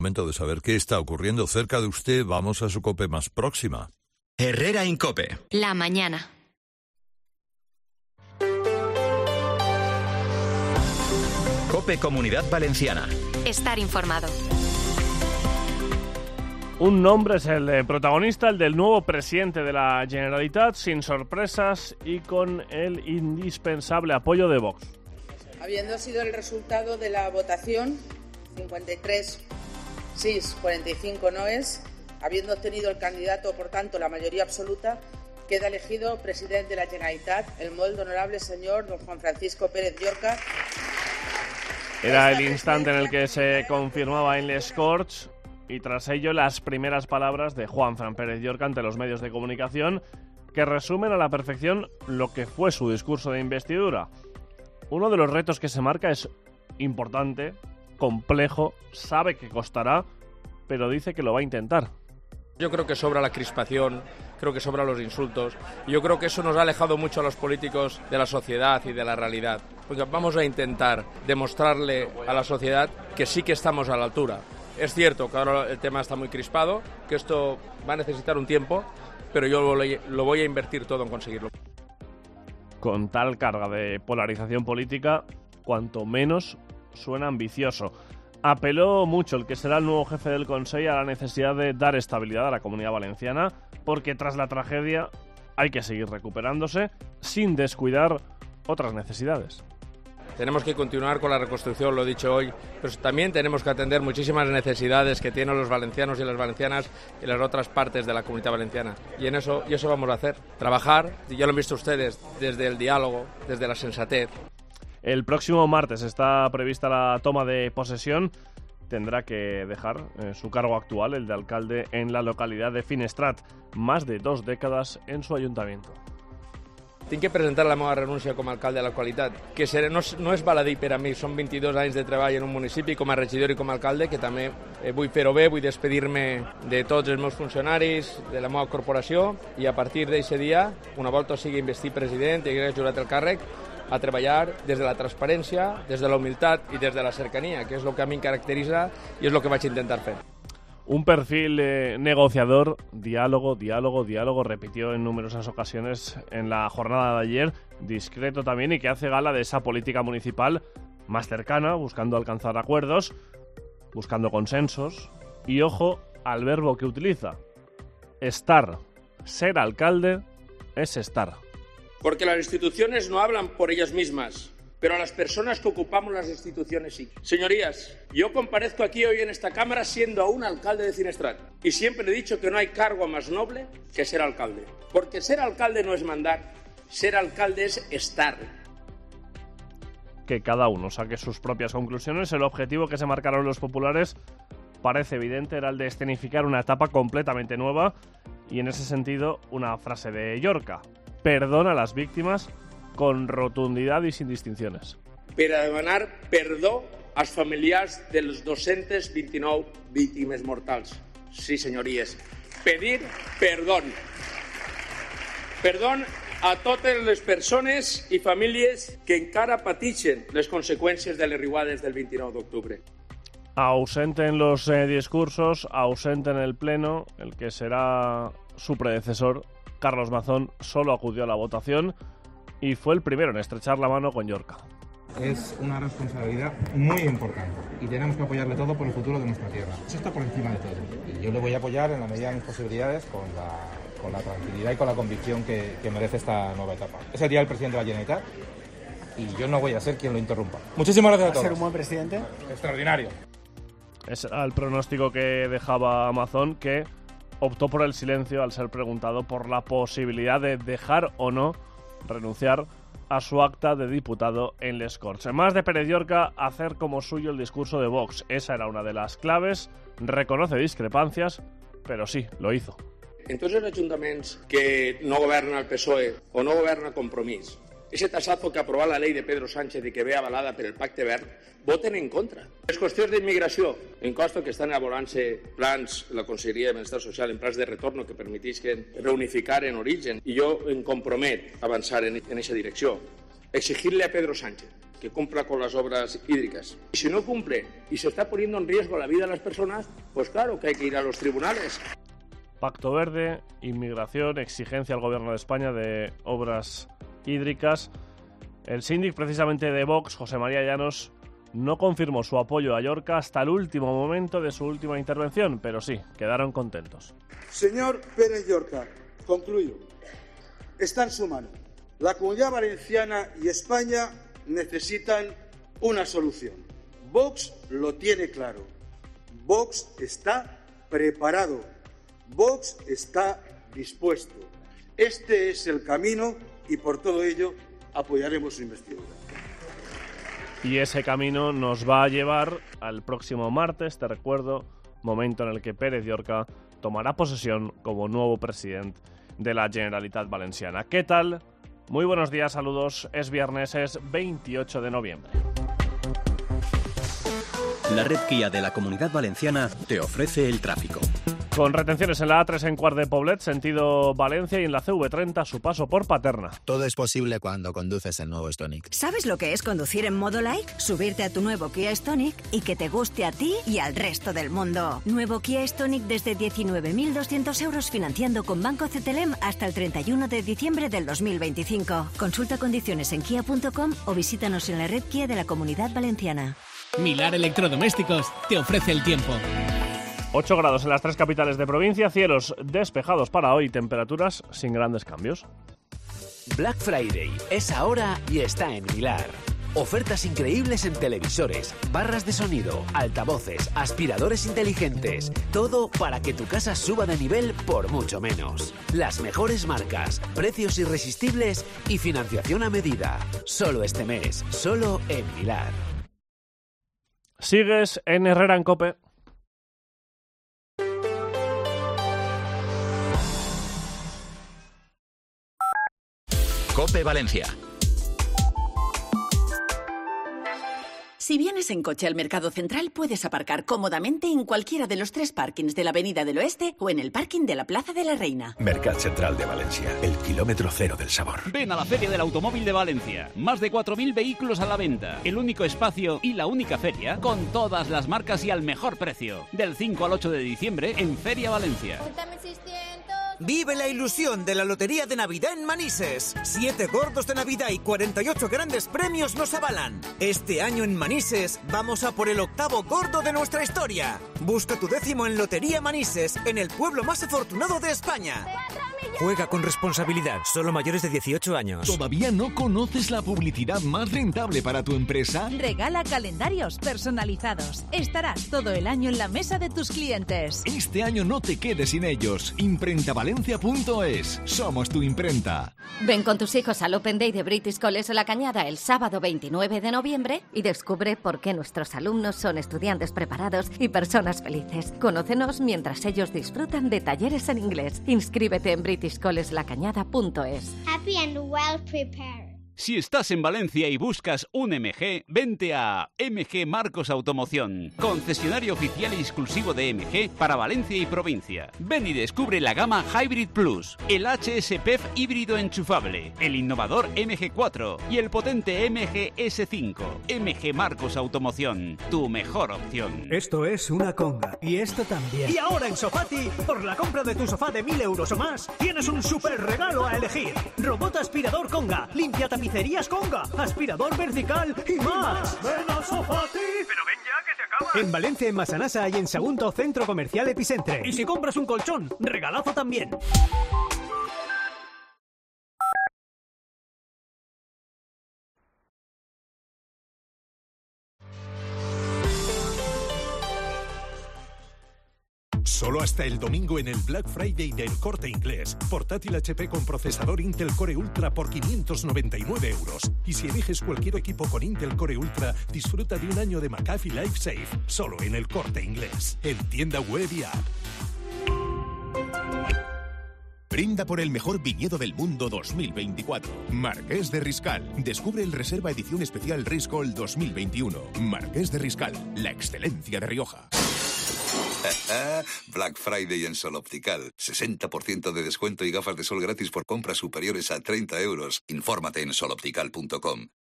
Momento de saber qué está ocurriendo cerca de usted, vamos a su COPE más próxima. Herrera Incope. La mañana. COPE Comunidad Valenciana. Estar informado. Un nombre es el protagonista, el del nuevo presidente de la Generalitat, sin sorpresas y con el indispensable apoyo de Vox. Habiendo sido el resultado de la votación, 53 sís, 45 noes, habiendo obtenido el candidato, por tanto, la mayoría absoluta, queda elegido presidente de la Generalitat, el molt honorable señor don Juan Francisco Pérez Llorca. Era el instante en el que se confirmaba en Les Corts y tras ello las primeras palabras de Juan Fran Pérez Llorca ante los medios de comunicación que resumen a la perfección lo que fue su discurso de investidura. Uno de los retos que se marca es importante, complejo, sabe que costará, pero dice que lo va a intentar. Yo creo que sobra la crispación, creo que sobran los insultos. Yo creo que eso nos ha alejado mucho a los políticos de la sociedad y de la realidad. Porque vamos a intentar demostrarle a la sociedad que sí que estamos a la altura. Es cierto que ahora el tema está muy crispado, que esto va a necesitar un tiempo, pero yo lo voy a invertir todo en conseguirlo. Con tal carga de polarización política, cuanto menos suena ambicioso. Apeló mucho el que será el nuevo jefe del Consejo a la necesidad de dar estabilidad a la Comunidad Valenciana, porque tras la tragedia hay que seguir recuperándose sin descuidar otras necesidades. Tenemos que continuar con la reconstrucción, lo he dicho hoy, pero también tenemos que atender muchísimas necesidades que tienen los valencianos y las valencianas y las otras partes de la Comunidad Valenciana. Y eso vamos a hacer, trabajar, y ya lo han visto ustedes, desde el diálogo, desde la sensatez. El próximo martes está prevista la toma de posesión. Tendrá que dejar su cargo actual, el de alcalde en la localidad de Finestrat, más de 2 décadas en su ayuntamiento. Tinc que presentar la meva renúncia com a alcalde de la localitat, que no és baladí per a mi, són 22 anys de treball en un municipi com a regidor i com a alcalde, que també vull fer-ho bé, vull despedir-me de tots els meus funcionaris, de la meva corporació, i a partir d'aquest dia, una volta sigui investit president i hagi jurat el càrrec, a treballar des de la transparència, des de la humilitat i des de la cercania, que és el que a mi em caracteritza i és el que vaig intentar fer. Un perfil negociador, diálogo, repitió en numerosas ocasiones en la jornada de ayer, discreto también y que hace gala de esa política municipal más cercana, buscando alcanzar acuerdos, buscando consensos y ojo al verbo que utiliza, estar. Ser alcalde es estar. Porque las instituciones no hablan por ellas mismas, pero a las personas que ocupamos las instituciones sí. Señorías, yo comparezco aquí hoy en esta Cámara siendo aún alcalde de Finestrat y siempre he dicho que no hay cargo más noble que ser alcalde. Porque ser alcalde no es mandar, ser alcalde es estar. Que cada uno saque sus propias conclusiones. El objetivo que se marcaron los populares parece evidente, era el de escenificar una etapa completamente nueva y en ese sentido una frase de Llorca: perdona a las víctimas con rotundidad y sin distinciones. Per a demanar perdó als familiars de les 229 víctimes mortals. Sí, senyories. Pedir perdón. Perdón a totes les persones i famílies que encara patixen les conseqüències de les riuades del 29 d'octubre. Ausente en los discursos, ausente en el pleno, el que será su predecesor, Carlos Mazón, solo acudió a la votación y fue el primero en estrechar la mano con Llorca. Es una responsabilidad muy importante y tenemos que apoyarle todo por el futuro de nuestra tierra. Eso está por encima de todo. Y yo le voy a apoyar en la medida de mis posibilidades con la tranquilidad y con la convicción que merece esta nueva etapa. Es el día del presidente de la Generalitat y yo no voy a ser quien lo interrumpa. Muchísimas gracias a todos. ¿Va a ser un buen presidente? Extraordinario. Es el pronóstico que dejaba Mazón, que optó por el silencio al ser preguntado por la posibilidad de dejar o no renunciar a su acta de diputado en Les Corts. Más de Pérez Llorca, hacer como suyo el discurso de Vox. Esa era una de las claves. Reconoce discrepancias, pero sí, lo hizo. En tots els ajuntaments que no governa el PSOE o no governa Compromís, ese tasazo que ha aprovat la llei de Pedro Sánchez i que ve avalada per el Pacte Verd, voten en contra. Les qüestions d'immigració, em consta que estan elaborant-se plans, la Conselleria de Benestar Social, en plans de retorno que permetisquen reunificar en origen, i jo em compromet a avançar en aquesta direcció. Exigir-li a Pedro Sánchez que cumpla con las obras hídricas. Y si no cumple y se está poniendo en riesgo la vida de las personas, pues claro que hay que ir a los tribunales. Pacto Verde, inmigración, exigencia al gobierno de España de obras hídricas. El síndic precisamente de Vox, José María Llanos, no confirmó su apoyo a Llorca hasta el último momento de su última intervención, pero sí, quedaron contentos. Señor Pérez Llorca, concluyo. Está en su mano. La Comunidad Valenciana y España necesitan una solución. Vox lo tiene claro. Vox está preparado. Vox está dispuesto. Este es el camino y por todo ello apoyaremos su investidura. Y ese camino nos va a llevar al próximo martes, te recuerdo, momento en el que Pérez Llorca tomará posesión como nuevo presidente de la Generalitat Valenciana. ¿Qué tal? Muy buenos días, saludos. Es viernes, es 28 de noviembre. La red Kia de la Comunidad Valenciana te ofrece el tráfico. Con retenciones en la A3 en Quart de Poblet, sentido Valencia, y en la CV30 su paso por Paterna. Todo es posible cuando conduces el nuevo Stonic. ¿Sabes lo que es conducir en modo like? Subirte a tu nuevo Kia Stonic y que te guste a ti y al resto del mundo. Nuevo Kia Stonic desde 19.200 euros financiando con Banco CTLM hasta el 31 de diciembre del 2025. Consulta condiciones en kia.com o visítanos en la red Kia de la Comunidad Valenciana. Milar Electrodomésticos te ofrece el tiempo. 8 grados en las 3 capitales de provincia, cielos despejados para hoy, temperaturas sin grandes cambios. Black Friday es ahora y está en Milar. Ofertas increíbles en televisores, barras de sonido, altavoces, aspiradores inteligentes. Todo para que tu casa suba de nivel por mucho menos. Las mejores marcas, precios irresistibles y financiación a medida. Solo este mes, solo en Milar. Sigues en Herrera en COPE. COPE Valencia. Si vienes en coche al Mercado Central, puedes aparcar cómodamente en cualquiera de los 3 parkings de la Avenida del Oeste o en el parking de la Plaza de la Reina. Mercat Central de Valencia, el kilómetro cero del sabor. Ven a la Feria del Automóvil de Valencia. Más de 4.000 vehículos a la venta. El único espacio y la única feria con todas las marcas y al mejor precio. Del 5 al 8 de diciembre en Feria Valencia. Vive la ilusión de la Lotería de Navidad en Manises. 7 gordos de Navidad y 48 grandes premios nos avalan. Este año en Manises vamos a por el 8º gordo de nuestra historia. Busca tu 10º en Lotería Manises, en el pueblo más afortunado de España. Juega con responsabilidad, solo mayores de 18 años. ¿Todavía no conoces la publicidad más rentable para tu empresa? Regala calendarios personalizados. Estarás todo el año en la mesa de tus clientes. Este año no te quedes sin ellos. Imprentavalencia.es. Somos tu imprenta. Ven con tus hijos al Open Day de British College La Cañada el sábado 29 de noviembre y descubre por qué nuestros alumnos son estudiantes preparados y personas felices. Conócenos mientras ellos disfrutan de talleres en inglés. Inscríbete en britishcollegelacañada.es. Happy and well prepared. Si estás en Valencia y buscas un MG, vente a MG Marcos Automoción, concesionario oficial y exclusivo de MG para Valencia y provincia. Ven y descubre la gama Hybrid Plus, el HSPEF híbrido enchufable, el innovador MG4 y el potente MG S5. MG Marcos Automoción, tu mejor opción. Esto es una conga y esto también. Y ahora en Sofati, por la compra de tu sofá de 1.000 euros o más, tienes un super regalo a elegir. Robot aspirador Conga, limpia tapicerías Conga, aspirador vertical y más. ¡Ven a Sofati! Pero ven ya que se acaba. En Valencia, en Massanassa y en Sagunto Centro Comercial Epicentre. Y si compras un colchón, regalazo también. Solo hasta el domingo en el Black Friday del Corte Inglés. Portátil HP con procesador Intel Core Ultra por 599 euros. Y si eliges cualquier equipo con Intel Core Ultra, disfruta de un año de McAfee LifeSafe. Solo en el Corte Inglés. En tienda web y app. Brinda por el mejor viñedo del mundo 2024. Marqués de Riscal. Descubre el Reserva Edición Especial Riscal 2021. Marqués de Riscal. La excelencia de Rioja. Black Friday en Sol Optical. 60% de descuento y gafas de sol gratis por compras superiores a 30 euros. Infórmate en soloptical.com.